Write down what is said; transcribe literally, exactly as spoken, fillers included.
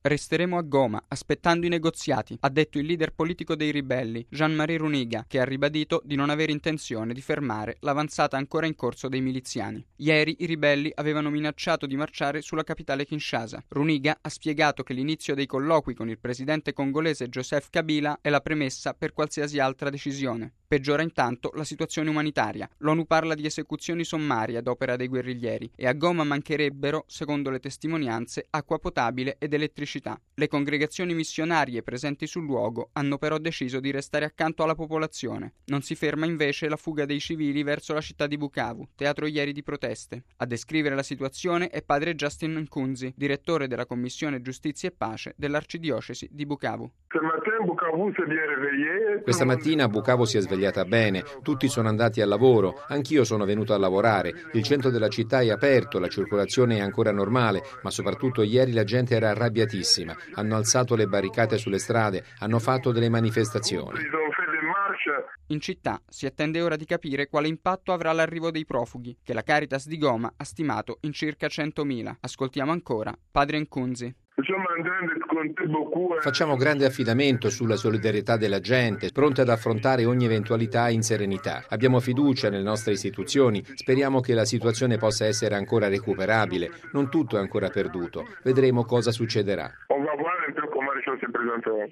Resteremo a Goma, aspettando i negoziati, ha detto il leader politico dei ribelli, Jean-Marie Runiga, che ha ribadito di non avere intenzione di fermare l'avanzata ancora in corso dei miliziani. Ieri i ribelli avevano minacciato di marciare sulla capitale Kinshasa. Runiga ha spiegato che l'inizio dei colloqui con il presidente congolese Joseph Kabila è la premessa per qualsiasi altra decisione. Peggiora intanto la situazione umanitaria. L'ONU parla di esecuzioni sommarie ad opera dei guerriglieri e a Goma mancherebbero, secondo le testimonianze, acqua potabile ed elettricità. Le congregazioni missionarie presenti sul luogo hanno però deciso di restare accanto alla popolazione. Non si ferma invece la fuga dei civili verso la città di Bukavu, teatro ieri di proteste. A descrivere la situazione è padre Justin Nkunzi, direttore della Commissione Giustizia e Pace dell'Arcidiocesi di Bukavu. Questa mattina Bukavu si è svegliata bene, tutti sono andati al lavoro, anch'io sono venuto a lavorare, il centro della città è aperto, la circolazione è ancora normale, ma soprattutto ieri la gente era arrabbiatissima, hanno alzato le barricate sulle strade, hanno fatto delle manifestazioni. In città si attende ora di capire quale impatto avrà l'arrivo dei profughi, che la Caritas di Goma ha stimato in circa centomila. Ascoltiamo ancora padre Nkunzi. Facciamo grande affidamento sulla solidarietà della gente, pronta ad affrontare ogni eventualità in serenità. Abbiamo fiducia nelle nostre istituzioni, speriamo che la situazione possa essere ancora recuperabile. Non tutto è ancora perduto, vedremo cosa succederà.